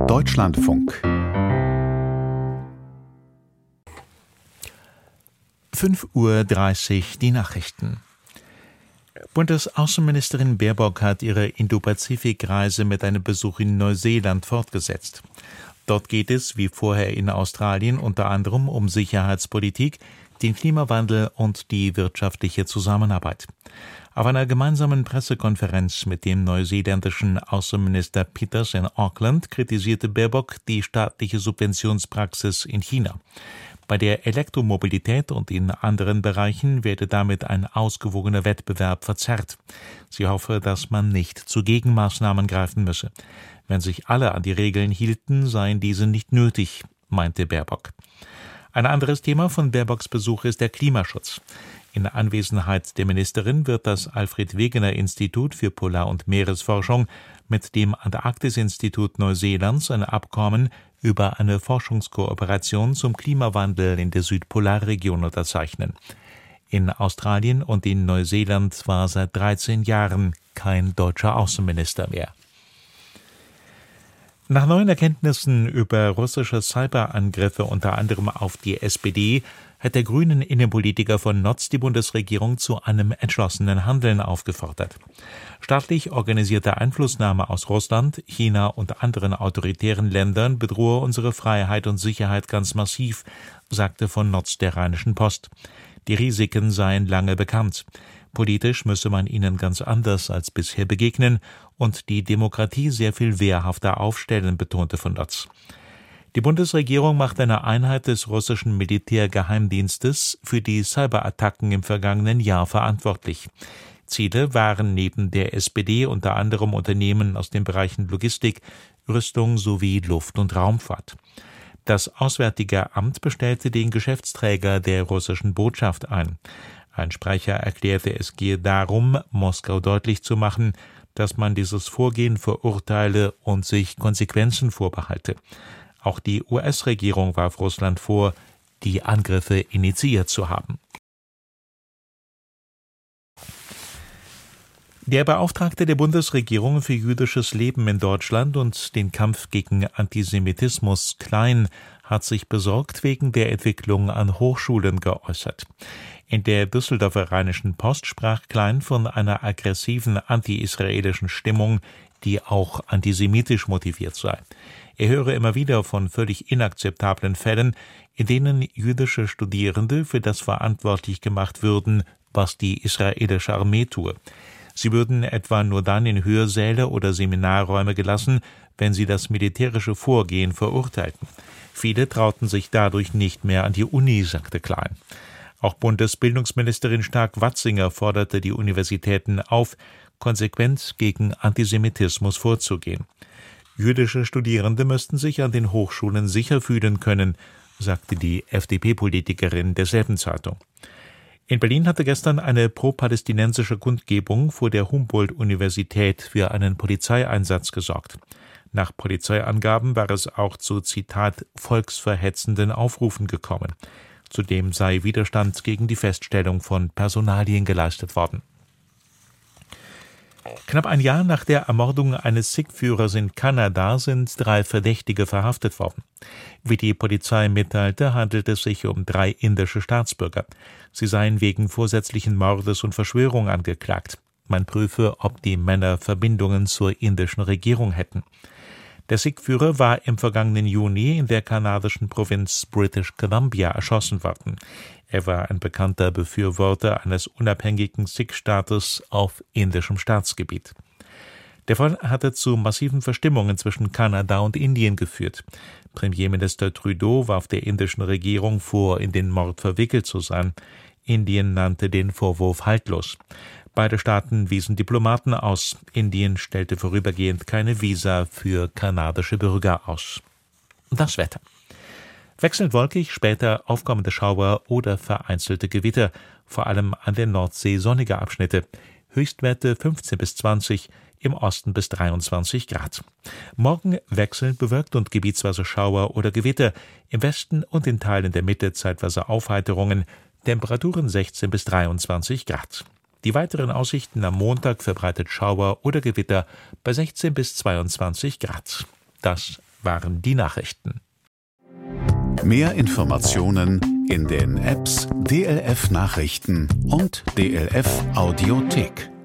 Deutschlandfunk 5:30 Uhr die Nachrichten. Bundesaußenministerin Baerbock hat ihre Indo-Pazifik-Reise mit einem Besuch in Neuseeland fortgesetzt. Dort geht es, wie vorher in Australien, unter anderem um Sicherheitspolitik, den Klimawandel und die wirtschaftliche Zusammenarbeit. Auf einer gemeinsamen Pressekonferenz mit dem neuseeländischen Außenminister Peters in Auckland kritisierte Baerbock die staatliche Subventionspraxis in China. Bei der Elektromobilität und in anderen Bereichen werde damit ein ausgewogener Wettbewerb verzerrt. Sie hoffe, dass man nicht zu Gegenmaßnahmen greifen müsse. Wenn sich alle an die Regeln hielten, seien diese nicht nötig, meinte Baerbock. Ein anderes Thema von Baerbocks Besuch ist der Klimaschutz. In Anwesenheit der Ministerin wird das Alfred-Wegener-Institut für Polar- und Meeresforschung mit dem Antarktis-Institut Neuseelands ein Abkommen über eine Forschungskooperation zum Klimawandel in der Südpolarregion unterzeichnen. In Australien und in Neuseeland war seit 13 Jahren kein deutscher Außenminister mehr. Nach neuen Erkenntnissen über russische Cyberangriffe unter anderem auf die SPD hat der grünen Innenpolitiker von Notz die Bundesregierung zu einem entschlossenen Handeln aufgefordert. Staatlich organisierte Einflussnahme aus Russland, China und anderen autoritären Ländern bedrohe unsere Freiheit und Sicherheit ganz massiv, sagte von Notz der Rheinischen Post. Die Risiken seien lange bekannt. Politisch müsse man ihnen ganz anders als bisher begegnen und die Demokratie sehr viel wehrhafter aufstellen, betonte von Notz. Die Bundesregierung macht eine Einheit des russischen Militärgeheimdienstes für die Cyberattacken im vergangenen Jahr verantwortlich. Ziele waren neben der SPD unter anderem Unternehmen aus den Bereichen Logistik, Rüstung sowie Luft- und Raumfahrt. Das Auswärtige Amt bestellte den Geschäftsträger der russischen Botschaft ein. Ein Sprecher erklärte, es gehe darum, Moskau deutlich zu machen, dass man dieses Vorgehen verurteile und sich Konsequenzen vorbehalte. Auch die US-Regierung warf Russland vor, die Angriffe initiiert zu haben. Der Beauftragte der Bundesregierung für jüdisches Leben in Deutschland und den Kampf gegen Antisemitismus Klein hat sich besorgt wegen der Entwicklung an Hochschulen geäußert. In der Düsseldorfer Rheinischen Post sprach Klein von einer aggressiven anti-israelischen Stimmung, die auch antisemitisch motiviert sei. Er höre immer wieder von völlig inakzeptablen Fällen, in denen jüdische Studierende für das verantwortlich gemacht würden, was die israelische Armee tue. Sie würden etwa nur dann in Hörsäle oder Seminarräume gelassen, wenn sie das militärische Vorgehen verurteilten. Viele trauten sich dadurch nicht mehr an die Uni, sagte Klein. Auch Bundesbildungsministerin Stark-Watzinger forderte die Universitäten auf, konsequent gegen Antisemitismus vorzugehen. Jüdische Studierende müssten sich an den Hochschulen sicher fühlen können, sagte die FDP-Politikerin derselben Zeitung. In Berlin hatte gestern eine pro-palästinensische Kundgebung vor der Humboldt-Universität für einen Polizeieinsatz gesorgt. Nach Polizeiangaben war es auch zu, Zitat, volksverhetzenden Aufrufen gekommen. Zudem sei Widerstand gegen die Feststellung von Personalien geleistet worden. Knapp ein Jahr nach der Ermordung eines Sikh-Führers in Kanada sind 3 Verdächtige verhaftet worden. Wie die Polizei mitteilte, handelt es sich um 3 indische Staatsbürger. Sie seien wegen vorsätzlichen Mordes und Verschwörung angeklagt. Man prüfe, ob die Männer Verbindungen zur indischen Regierung hätten. Der Sikh-Führer war im vergangenen Juni in der kanadischen Provinz British Columbia erschossen worden. Er war ein bekannter Befürworter eines unabhängigen Sikh-Staates auf indischem Staatsgebiet. Der Fall hatte zu massiven Verstimmungen zwischen Kanada und Indien geführt. Premierminister Trudeau warf der indischen Regierung vor, in den Mord verwickelt zu sein. Indien nannte den Vorwurf haltlos. Beide Staaten wiesen Diplomaten aus. Indien stellte vorübergehend keine Visa für kanadische Bürger aus. Das Wetter. Wechselnd wolkig, später aufkommende Schauer oder vereinzelte Gewitter, vor allem an der Nordsee sonnige Abschnitte. Höchstwerte 15 bis 20, im Osten bis 23 Grad. Morgen wechselnd bewölkt und gebietsweise Schauer oder Gewitter, im Westen und in Teilen der Mitte zeitweise Aufheiterungen, Temperaturen 16 bis 23 Grad. Die weiteren Aussichten am Montag verbreitet Schauer oder Gewitter bei 16 bis 22 Grad. Das waren die Nachrichten. Mehr Informationen in den Apps DLF Nachrichten und DLF Audiothek.